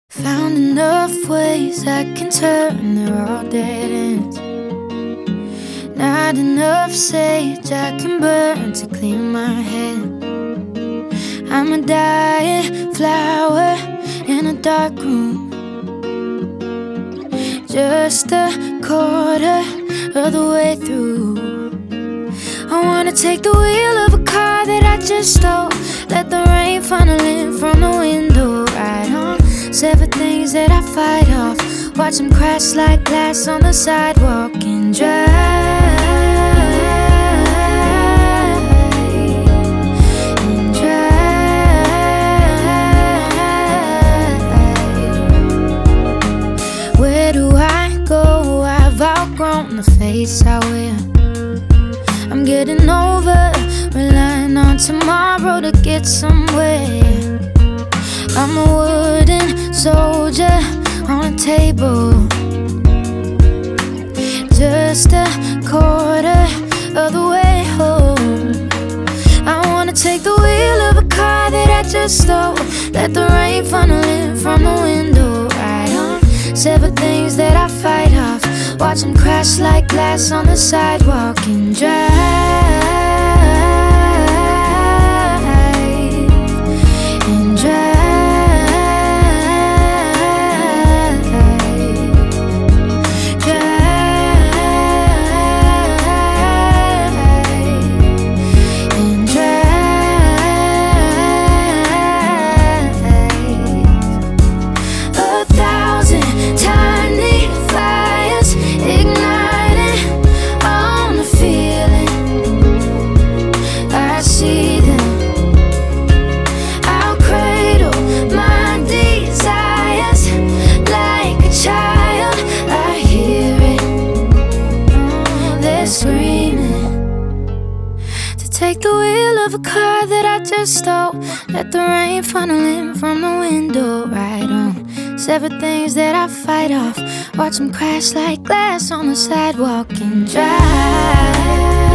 Found enough ways I can turn, they're all dead ends. Not enough sage I can burn to clear my head. I'm a dying flower in a dark room, just a quarter of the way through. I wanna take the wheel of a car that I just stole, let the rain funnel in from the window, right on. Sever things that I fight off, watch them crash like glass on the sidewalk and drive. Where do I go? I've outgrown the face I wear. I'm getting over relying on tomorrow to get somewhere. I'm a wooden soldier on a table, just a quarter of the way home. I wanna take the wheel of a car that I just stole, let the rain funnel in from the window, right on. Sever things that I fight off, watch them crash like glass on the sidewalk and drive. Take the wheel of a car that I just stole, let the rain funnel in from the window, right on. Sever things that I fight off, watch them crash like glass on the sidewalk and drive.